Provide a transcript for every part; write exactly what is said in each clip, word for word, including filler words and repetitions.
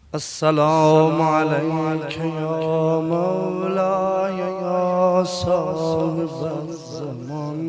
السلام عليك يا مولاي يا صاحب الزمان.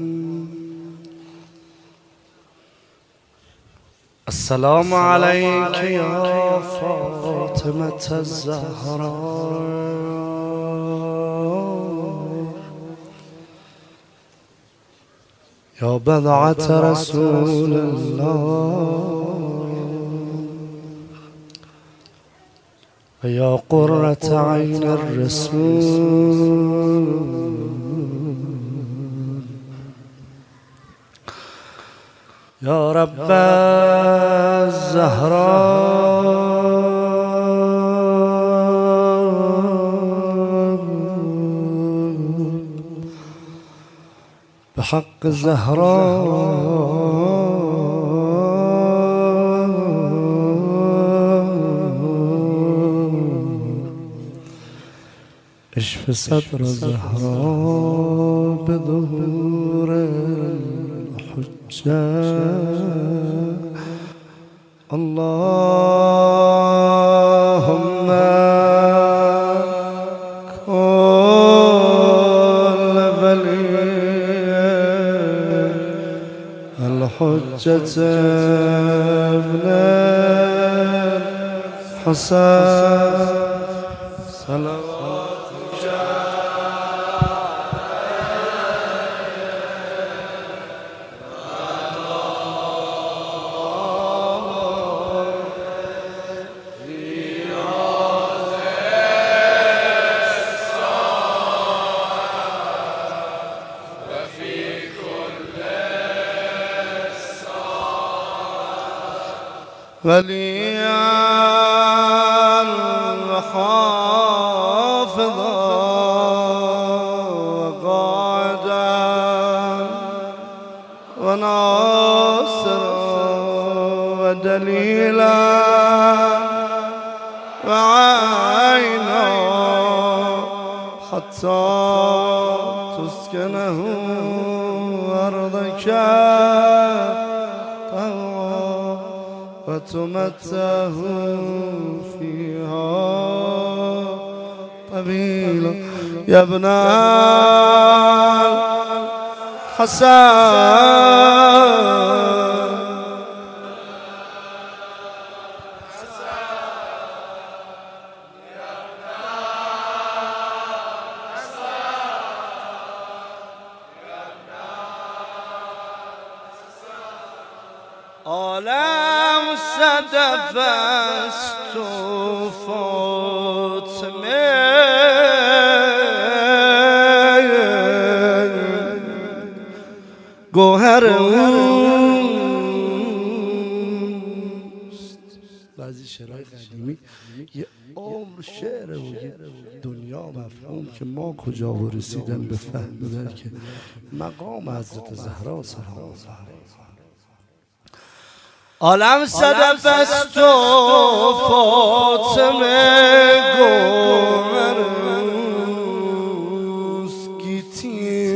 السلام عليك يا فاطمة الزهراء يا بضعة رسول الله يا قرة عين الرسول. يا رب الزهراء بحق الزهراء اشف صدر الزهراء بظهور الحجة. اللهم كل ولي الحجة ابن الحسن صلوات وليا وحافظا وقائدا وناصرا ودليلا وعينا حتى تسكنه أرضك وتمتعه فيها طويلا يا ابن الحسن. عالم صدف است و فاطمه گوهر اوست. بعضی شعرهای قدیمی یه عمر شعر و یه دنیا مفهوم که ما کجا رسیدن به فهمیدن که مقام حضرت زهرا سلام الله عالم صدف است و فاطمه گوهر اوست. گیتی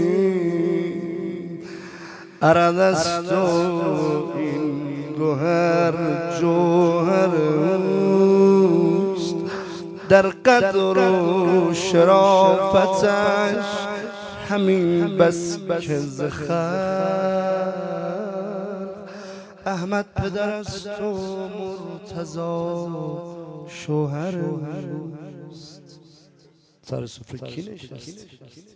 عرض است و این گوهر جوهر اوست. در قدر و شرافتش همین بس که ز احمد پدر است و مرتضی شوهر اوست. سر سفره کی نشست؟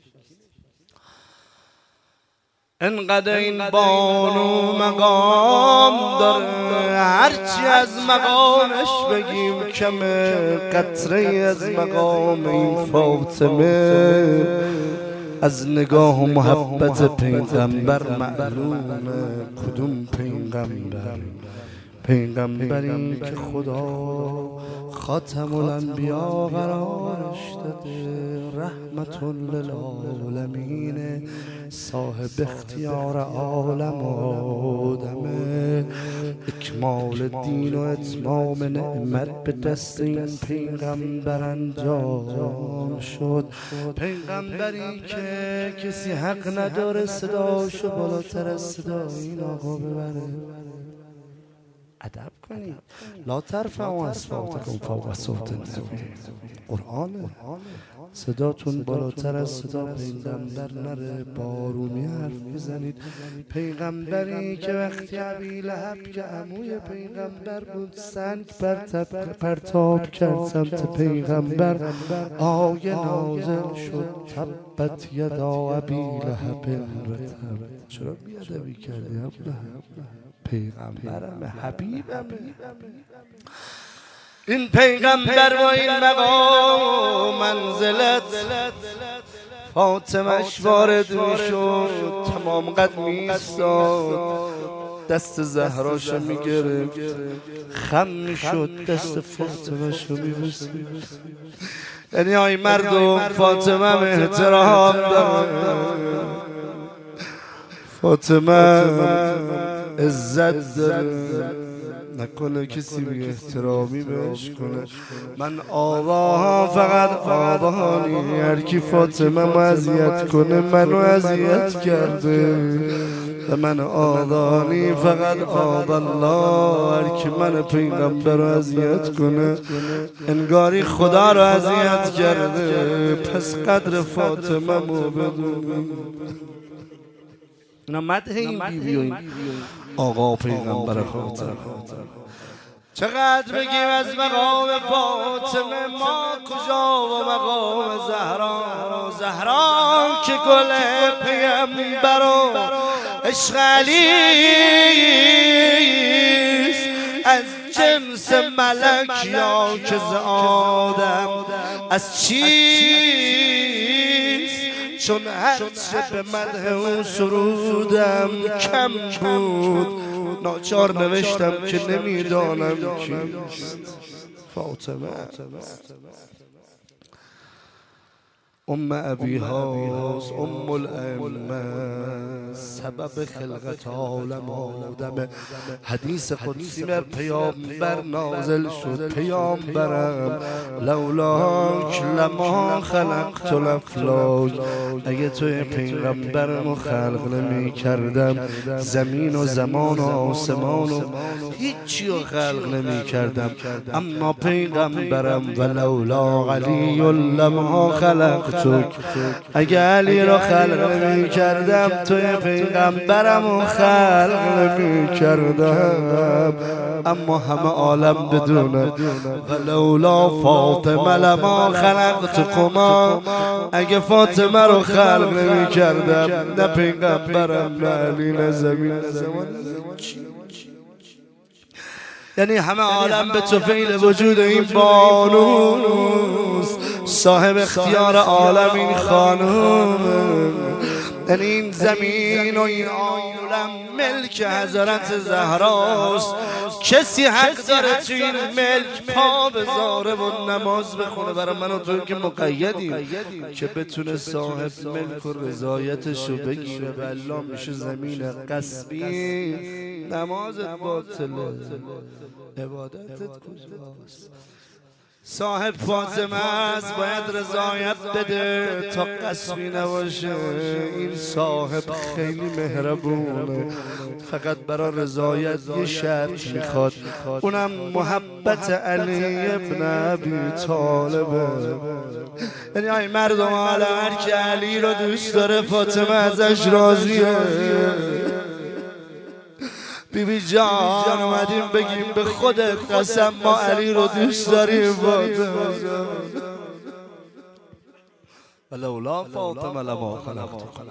انقدر این بانو مقام داره هرچی از مقامش بگیم کمه. قطره از مقام این فاطمه از نگاه و محبت پیغمبر معلومه. کدوم پیغمبر؟ پیغمبری که خدا خاتم الانبیا قرارش داده، رحمت للعالمین، صاحب اختیار عالم آدمه. اکمال دین و اتمام نعمت به دست این پیغمبر انجام شد. پیغمبری که کسی حق نداره صداشو بالاتر از صدای این آقا ببره. ادب کنید. لا ترفعوا اصواتکم فوق صوت النبی. قرآنه. صداتون بالاتر از صدا پیغمبر نره. بارونی حرف بزنید. پیغمبری که وقتی ابی لهب که عموی پیغمبر بود سنگ پرتاب کرد سمت پیغمبر، آیه نازل شد تبت یدا ابی لهب و تب. چرا بیادبی کردی ابو لهب؟ پیغمبرم، حبیبم. این پیغمبر با این مقام منزلت فاطمه‌اش وارد میشد، تمام قد میستاد، دست زهراشو میگرفت، خم میشد، دست فاطمه‌شو میبوسید. یعنی آی مردم فاطمه احترام داره، فاطمه عزت داره، نکنه کسی بی احترامی بهش کنه. من آواها فقط آواهانی، هر کی فاطمه ما اذیت کنه منو اذیت کرده. و من آذانی فقط آب الله، هر کی من پیغمبر رو اذیت کنه انگاری خدا رو اذیت کرده. پس قدر فاطمه مو بدونی. اینا مدح این بیبی و این آقا پیغمبر خاطر. چقدر بگیم از مقام فاطمه ما کجا و مقام زهرا. زهرا که گل پیغمبر و عشق علیست، از جنس ملک یا که ز آدم از چیست. چون هرچه به مدح او سرودم کم بود، ناچار نوشتم که نمیدانم کیست. فاطمه ام ابی هاست، ام الائمه، سبب خلقت عالم آدم. حدیث قدسی بر پیامبر نازل شد، پیامبرم لولاک لما خلقت الافلاک، اگه توی پیغمبرمو خلق نمی کردم زمین و زمان و آسمان و هیچی رو خلق نمی کردم. اما پیغمبرم ولولا علی لما خلقت، اگه علی رو خلق نمی کردم توی پیغمبرم رو خلق نمی کردم. اما همه عالم بدونه ولولا فاطمه لما خلقتکما، اگه فاطمه رو خلق نمی کردم نه پیغمبرم نه علی نه زمین نه زمان. یعنی همه عالم به طفیل وجود این بانوست، صاحب اختیار عالم این خانم. یعنی این زمین و این عالم ملک حضرت زهراست. کسی حق داره تو این ملک پا بذاره و نماز بخونه برای من و تو که مقیدیم که بتونه صاحب ملک و رضایتشو بگیره و الله میشه زمین قصبی. نمازت باطله، عبادتت کجاست؟ صاحب فاطمه است، باید رضایت بده تا قصبی نباشه. این صاحب خیلی مهربونه، فقط برای رضایت یه شرط میخواد، اونم محبت علی ابن ابی طالبه. یعنی ای مردم عالم هر که علی رو دوست داره فاطمه ازش راضیه. بی بی جان اومدیم بگیم به خودت قسم ما علی رو دوست داریم فاطمه جان. ولولا فاطمه لما خلقت.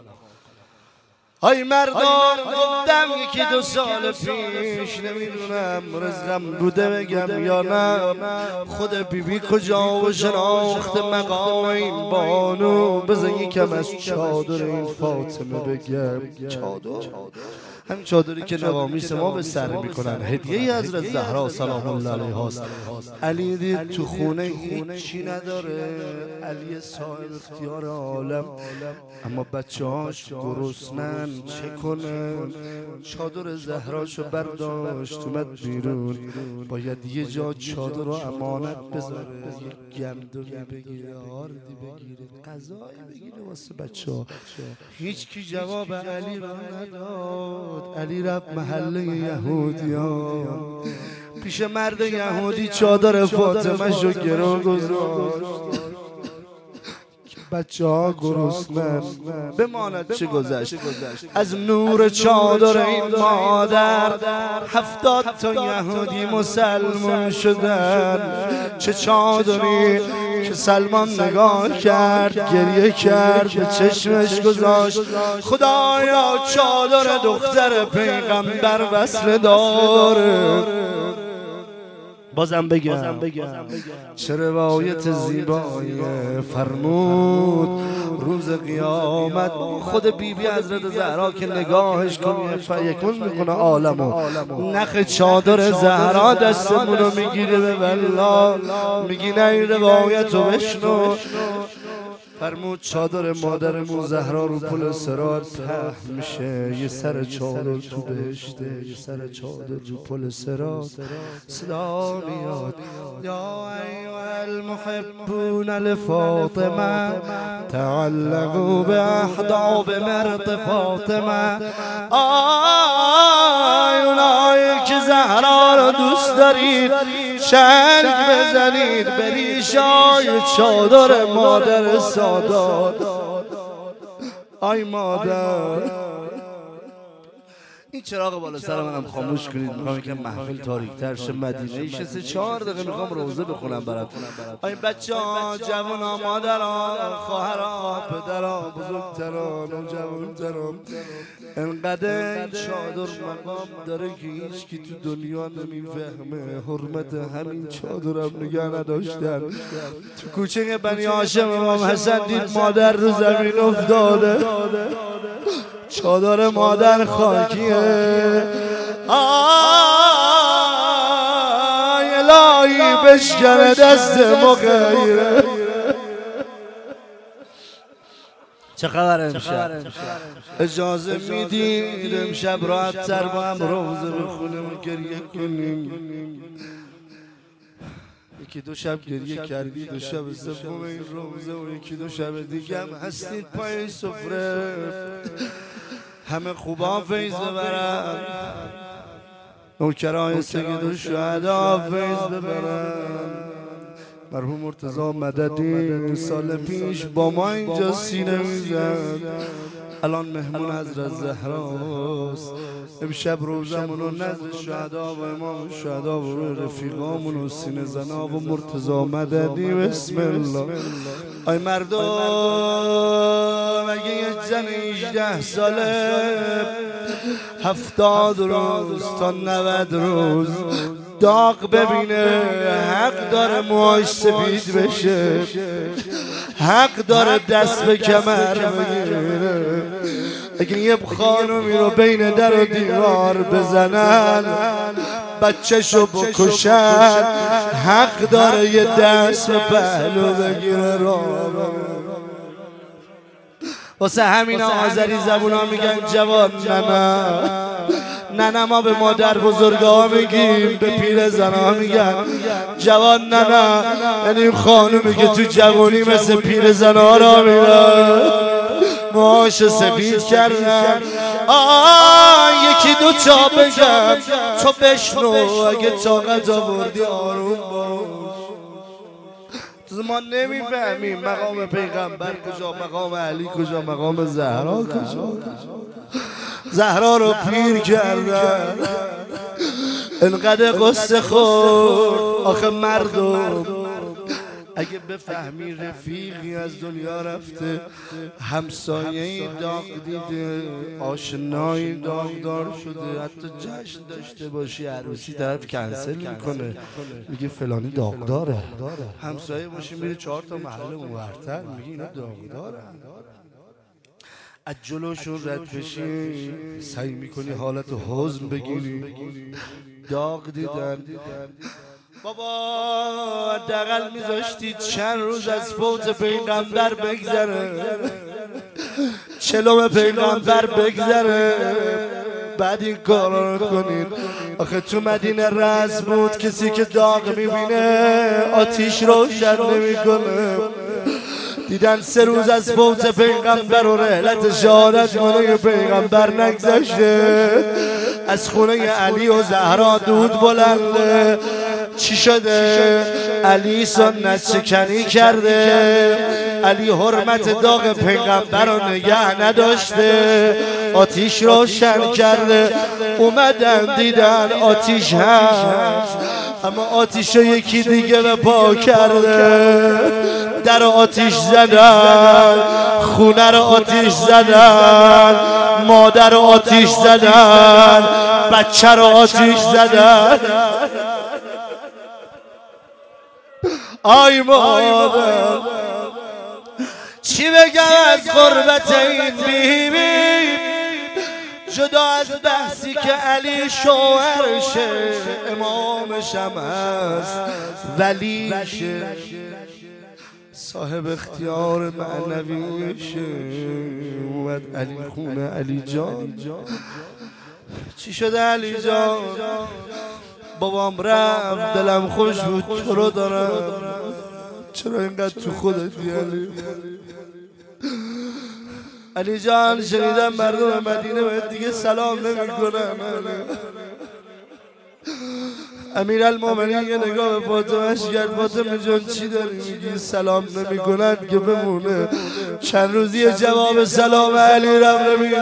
های مردم گفتم یکی دو سال پیش نمیدونم رزقم بوده بگم یا نه، خود بی بی کجا و شناخت مقام این بانو. بزن یکم از چادر این فاطمه بگم. چادر هم چادری که نوامیس ما به سر میکنن، هدیه حضرت زهرا سلام الله علیها است. علی دید تو خونه هیچی نداره، علی صاحب اختیار عالم، اما بچه هاش گرسنن چه کنن؟ چادر زهراشو برداشت اومد بیرون. باید یه جا چادر رو امانت بذاره، یه گندمی بگیره، آردی بگیره، غذایی بگیره واسه بچه ها. هیچ کی جواب علی رو نداد. علی رفت محله یهودیان، پیش مرد یهودی چادر فاطمه شو گرو گذاشت. بچه ها گرسنن بماند چه گذشت از نور چادر این مادر. هفتاد تا یهودی مسلمان شدن. چه چادری که سلمان نگاه کرد، گریه کرد، به چشمش گذاشت خدایا چادر دختر پیغمبر وصل داره. بازم بگم چه روایت زیبایی فرمود روز قیامت خود بی بی حضرت زهرا که نگاهش کنی فیکون میکنه عالمو. نخ چادر زهرا دستمونو میگیره به والله، میگی نه این روایت رو بشنو. فرمود چادر مادرمون زهرا رو پل صراط پهن میشه، یه سر چادر تو بهشته، یه سر چادر رو پل صراط صدا میاد یا ایها المحبون لفاطمه تعلقوا باحضاب مرد فاطمه. آی اونایی که زهرا رو دوست دارید چنگ بزنید به ریشای چادر مادر سادات. آی مادر این چراغ بالا سر منم خاموش کنید، میخوام که محفل تاریک‌تر شه. مدینه ایشه سه چهار دقیقه میخوام روزه بخونم براتون. آی بچه ها، جوان ها، مادر ها، خواهر ها، پدر ها، بزرگتران و جوانتران، انقدر این چادر مقام داره که هیچ کی تو دنیا نمیفهمه حرمت همین چادرم نگه نداشتن. تو کوچه بنی هاشم امام حسن دید مادر رو زمین افتاده، چادر مادر خاکیه. آی الهی بشکنه دست مغیره. چه خبر امشب؟ اجازه میدید امشب راحت تر با هم روزه بخونیم و گریه کنیم. یکی دو شب گریه کردی، دو شب سوم این روزه و یکی دو شب دیگه هم هستید پای سفره. همه خوبا فیض ببرن، نوکرای سید و شهدا فیض ببرن. مرحوم مرتضی مددی سال پیش با ما اینجا سینه میزد، الان مهمون حضرت زهراست. امشب روزمون و نزد شهدا و امام شهدا و رفیقامون و سینه زنا و مرتضی مددی. بسم الله. آی مردم، اگه یه زن هجده ساله هفتاد روز تا نود روز داغ ببینه، حق داره موهاش سفید بشه، حق داره دست به کمر بگیره. اگه یه خانومی رو بین در و دیوار بزنن بچه‌شو بکشن، حق داره یه دست به پهلو بگیره را. واسه همین آذری زبونا میگن جوان ننه. ننه ما به مادر بزرگا میگیم، به پیر زنا میگن جوان ننه، یعنی این خانومی که تو جوانی مثل پیر زنا را میره موهاشو سفید کردن. آه یکی دو تا بگم تو بشنو، اگه طاقت آوردی آروم باش. ما نمیفهمیم مقام پیغمبر کجا، مقام علی کجا، مقام زهرا کجا. زهرا رو پیر کردن، انقدر قصه خورد. آخه مردم اگه بفهمی رفیقی از دنیا رفته، همسایه‌ای داغ دیده، آشنایی داغدار شده، حتی جشن داشته باشی عروسی طرف کنسل میکنه میگه فلانی داغداره، همسایه باشی میره چهار تا محله اونورتر میگه اینا داغداره. از جلوشون رد بشی سعی میکنی حالت حزن بگیری، داغ دیدن. بابا حداقل میذاشتی چند روز از فوت پیغمبر بگذره، چلوم پیغمبر بگذره، بعد این کارا رو کنید. آخه تو مدینه رسم بود کسی که داغ میبینه آتیش روشن نمیکنه. دیدن سه روز از فوت پیغمبر و رحلت شهادت خونه پیغمبر نگذشته، از خونه علی و زهرا دود بلنده. چی شده؟ علی سنت شکنی کرده، علی حرمت داغ پیغمبر رو نگه نداشته، آتیش روشن کرده. اومدن دیدن آتیش هست، اما آتیش رو یکی دیگه به پا کرده. در آتیش زدن، خونه رو آتیش زدن، مادر رو آتیش زدن، بچه رو آتیش زدن. آی مادر چی بگم از غربت این بیبی، جدا از بحثی که علی شوهرشه، امامشم هست ولیشه، صاحب اختیار معنویشه. اومد علی خونه علی جان. چی شده علی جان؟ بابام رفت، دلم خوش بود تو رو دارم. چرا اینقدر تو خودتی علی؟ علی جان شنیدم مردم مدینه باید دیگه سلام نمی کنن. امیر المومنین یه نگاه به فاطمهش کرد، فاطمه جان چی داری میگی سلام نمی کنن که بمونه؟ چند روزی جواب سلام علی رم نمیدن.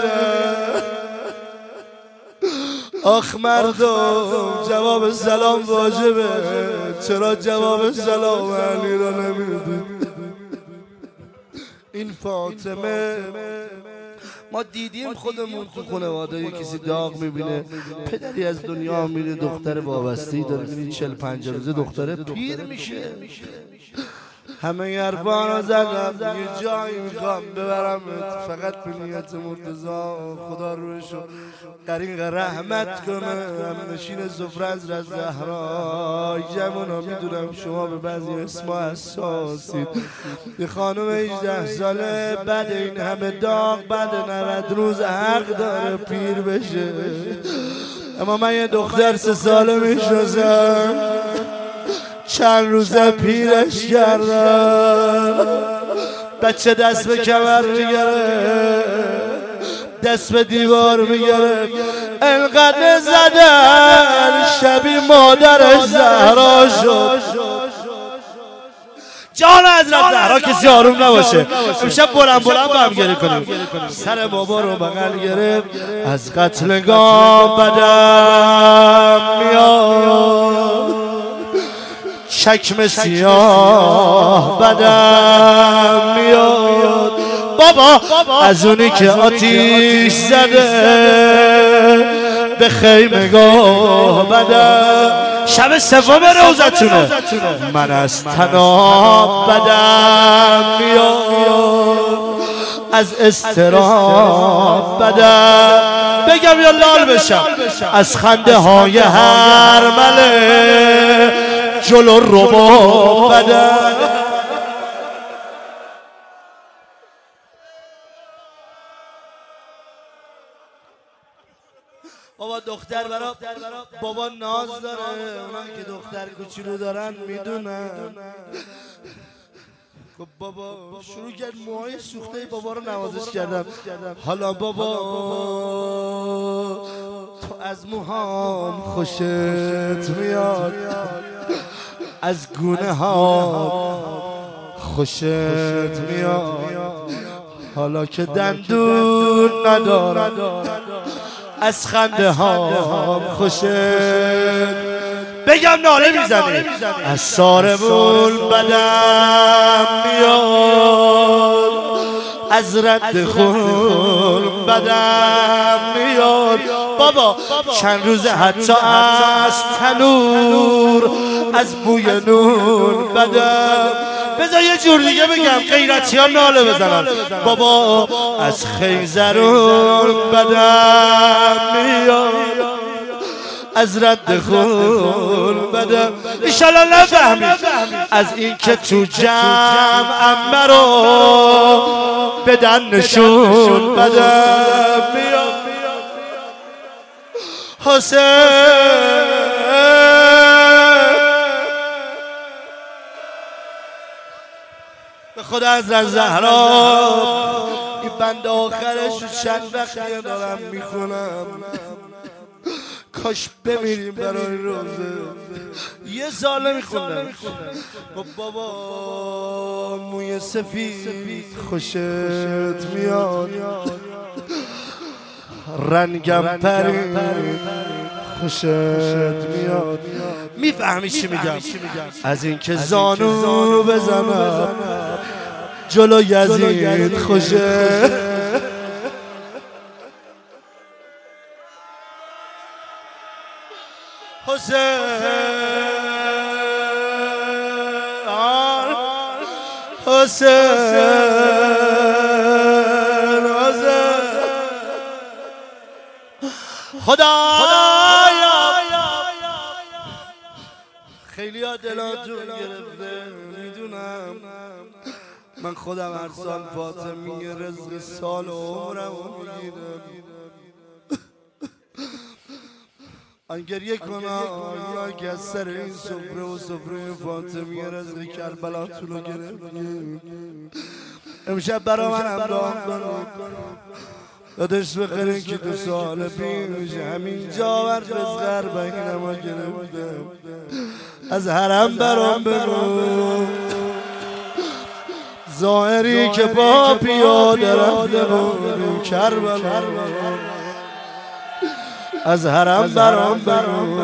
آخ مردم جواب سلام واجبه، چرا جواب سلام علی را نمیدید؟ این فاطمه ما دیدیم خودمون تو خانواده کسی داغ میبینه، پدری از دنیا میره، دختر وابسته‌ای داره، میبینی چهل پنجاه روزه دختره پیر میشه. همه حرفانا زدم، یه جایی میخوام ببرم فقط به نیت مرتضی، خدا روشو قرین رحمت کنه. هم نشین سفره از زهرا جوونا، میدونم شما به بعضی اسما حساسید. یه خانم هجده ساله بعد این همه داغ، بعد نود روز حق داره پیر بشه. اما من یه دختر سه ساله میشناسم، چند روزه پیرش کردن، بچه دست به کمر میگره، دست به دیوار میگره، انقدر زدن شبیه مادرش زهرا شد. جان حضرت زهرا کسی آروم نباشه، امشب بلند بلند با هم گریه کنیم. سر بابا رو بغل گرفت، از قتلگاه بدم میاد، چکم سیاه بدم میاد. بابا از اونی که آتیش زده به خیمگاه بدم. شب سوم روزتونه، من از تناب بدم میاد، از استراب بدم. بگم یا لال بشم؟ از خنده های هرمله جلو ربا بدم. بابا دختر برا بابا ناز داره، اونان که دختر کوچولو دارن میدونن. بابا شروع کرد موهای سوخته بابا رو نوازش کردم. حالا بابا تو از موهام خوشت میاد، از گونه ها خوشت میاد، حالا که دندون ندارم از خنده ها خوشت. بگم ناله میزنی از سارمون بدم میاد، از رد خون بدم میاد. بابا چند روزه حتی از تنور، از بوی نون بدم. بذار یه جور دیگه بگم، غیرتی ها ناله بزنن. بابا از خیزرون بدم میاد، از رد خون بدم. ایشالا نفهمید از این که تو جمع رو بدن نشون بدم میاد. حسین به خدا حضرت زهرا این بند آخرش رو چند وقتی دارم میخونم، کاش بمیریم برای روزه. یه سال نمیخوندم. خب بابا موی سفید خوشت میاد، رنگم پرید خوشت میاد. میفهمی چی میگم؟ از اینکه زانو بزنم جلو یزید خوشت. حسین حسین خدایا خیلی ها دلاتون گرفته، میدونم. من خودم هر سال فاطمی رزق سال و عمرم رو میگیرم. آن گریه کنم یا که از سر این سفره و سفره فاطمی رزق کربلاتون رو گرفتیم. امشب برا من امران کنم دادش بخیرین که دو سال پیش همین جا ور رزق اربعین ما گرفتم. از حرم برام بگو ظاهری که با پیاده رفته بود کربلا. از حرم برام بگو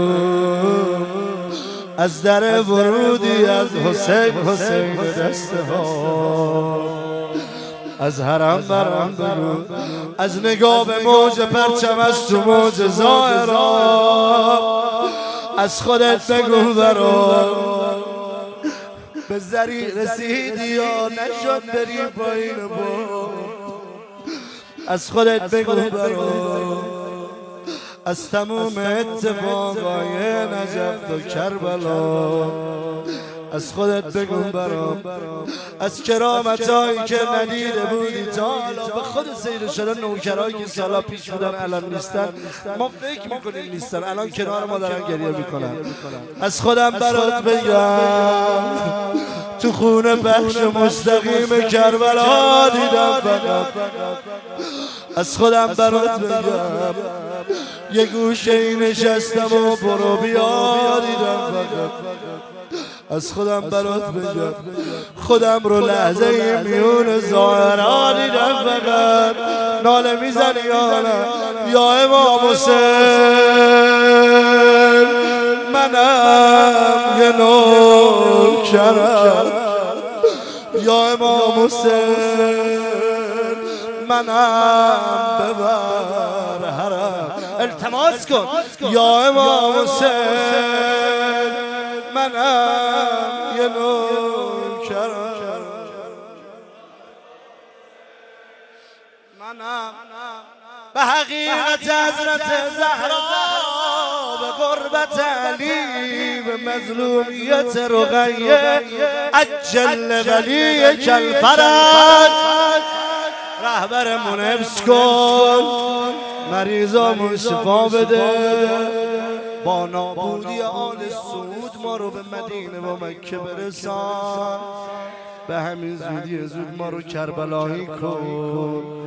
از در ورودی از حسین حسین دسته ها. از حرم برام بگو از نگاه به موج پرچم از تو موج ظاهرا. از خودت بگو برام به زری رسیدی یا نشد بری پایین با. از خودت بگو برام از تموم اتفاقای نجف و کربلا. از خودت بگو برام از کرامتایی که ندیده بودی تا حالا. به خود سید شدن نوکرایی که سالا پیش بودن الان نیستن. ما فکر میکنیم نیستن، الان کنار ما دارن گریه میکنن. از خودم برات بگم تو خونه بخش مستقیم کربلا دیدم فقط. از خودم برات بگم یه گوشه ای نشستم و برو بیا دیدم فقط. از خودم برات بگم خودم رو لحظه ای میون ظاهرا دیدم فقط. ناله میزنی یا نه یا امام حسین؟ منم یه نوکرم یا امام حسین، منم ببر حرم. التماس کن یا امام حسین، منم یه نوکرم. منم به حقیقت حضرت زهرا، به قربت علی، به مظلومیت رقیه عجل ولی کالفرج. رهبرمون حفظ کن، مریضامون شفا بده. با نابودی آل سعود ما رو به مدینه و مکه برسان. به همین زودی زود ما رو کربلایی کن.